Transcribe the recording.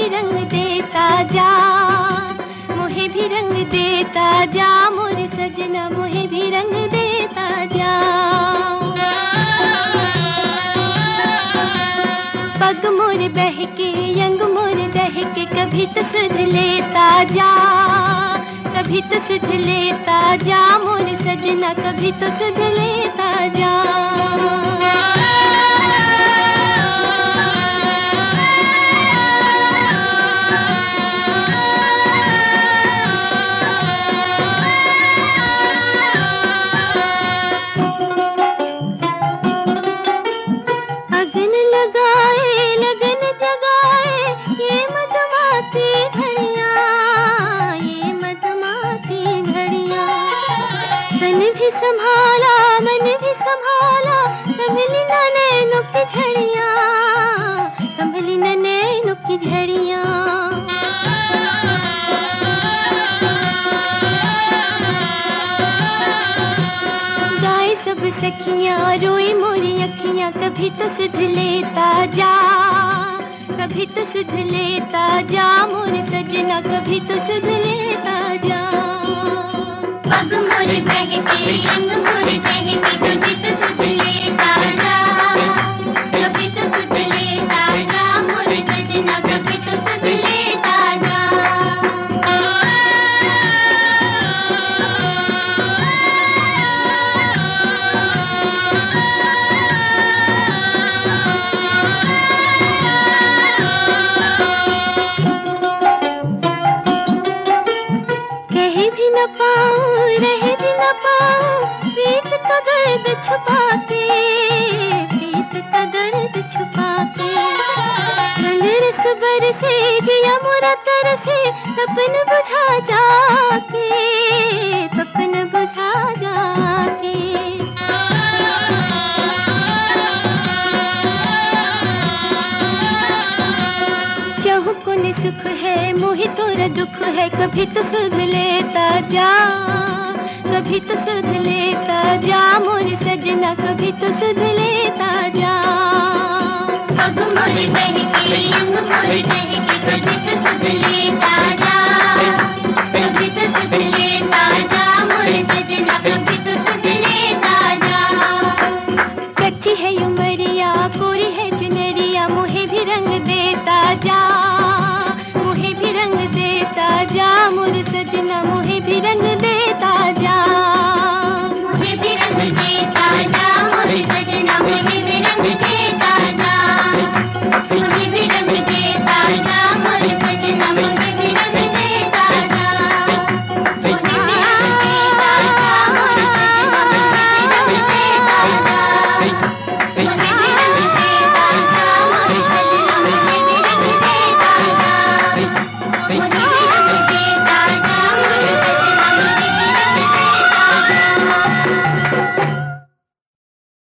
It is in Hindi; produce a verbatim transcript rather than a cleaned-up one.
भी रंग देता जा, मोहे भी रंग देता जा, मोरे सजना मोहे भी रंग देता जा। पग मोर बहके यंग मोर दहके, कभी तो सुध लेता जा, कभी तो सुध लेता जा, मोर सजना कभी तो सुध लेता जा। अगन लगाए लगन जगाए ये मधुमाती घड़ियां, ये मधुमाती घड़ियां। तन भी संभाला मन भी संभाला, संभली न नैनों की झड़ियां, संभली न नैनों की झड़ियां। गाए सब सखियां रोई मोरी अखियां, कभी तो सुध लेता जा, कभी तो सुध लेता जा, मोर सजना कभी तो सुध लेता जा। पग मोर बहके अंग मोर दहके, कभी तो सुध लेता जा, कभी तो सुध लेता जा, मोर सजना कभी तो सुध लेता जा। कह भी न पाऊं रह भी न पाऊं, प्रीत का दर्द छुपा के, प्रीत का दर्द छुपा के। रंग रस बरसे जिया मोरा तरसे, तपन बुझा जाके, तपन बुझा जाके। चहुकुन सुख है मोहि तोरा दुख है, कभी तो सुध लेता जा, कभी तो सुध लेता जा, मोर सजना कभी तो सुध लेता जा। पग मोर बहके अंग मोर दहके, कभी तो सुध लेता जा, कभी तो सुध लेता जा,